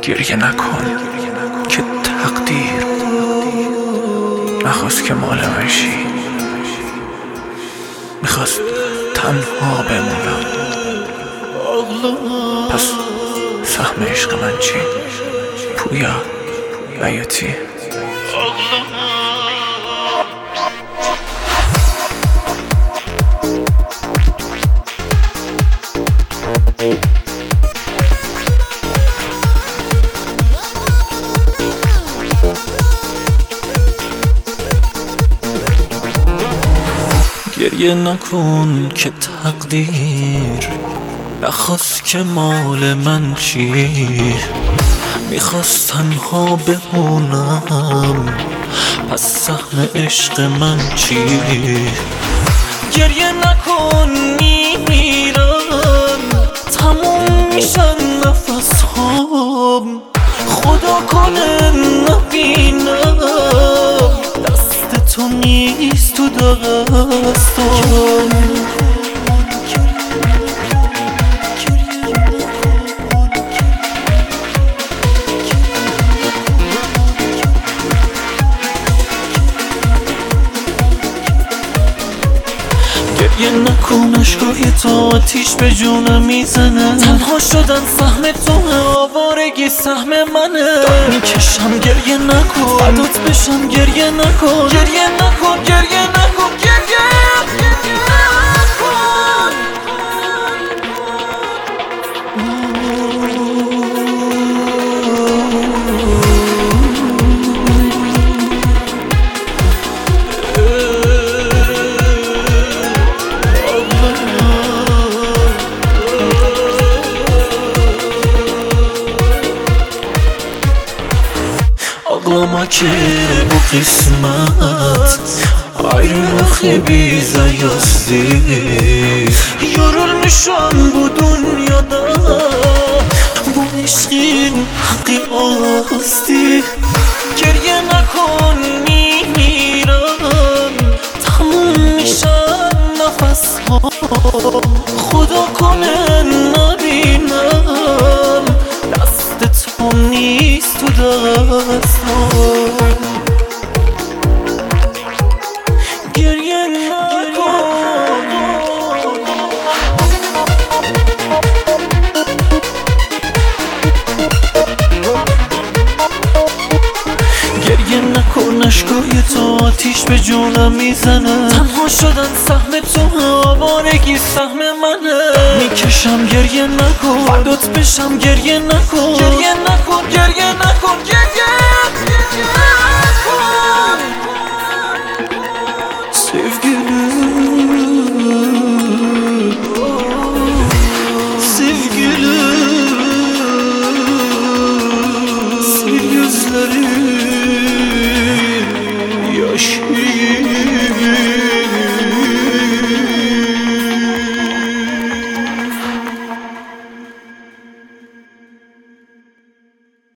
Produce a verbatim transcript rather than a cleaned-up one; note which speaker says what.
Speaker 1: گریه نکن که تقدیر نخواست که مال من شی، میخواست تنها بمونم. پس سهم عشق من چی؟ پویا بیاتی. گریه نکن که تقدیر نخواست که مال من چی، میخواست تنها بمونم. پس سهم عشق من چی؟ گریه نکن میمیرم، تموم میشن نفس هام. خدا کنه نبینم دست تو نیست تو دستم. گریه نکن اشکای تو آتیش به جونم میزنه. تنها شدن سهم تو آوارگی سهم منه. داد میکشم گریه نکن، فدات بشم گریه نکن. گریه نکن گریه نکن گریه نکن. Ağlama ki bu kısmet ayrılık bize yazdı. Yorulmuşum bu dünyada, bu aşkın hakkı azdı. Geriye nakon میمیرم، تموم میشن نفس ها. خدا کنه نبینم دست تو نیست تو دستم. گریه نکن گریه نکن اشکای تو آتیش به جونم میزنه. تنها شدن سهم تو آوارگی سهم منه. میکشم گریه نکن، فدات بشم گریه نکن. گریه نکن گریه نکن گریه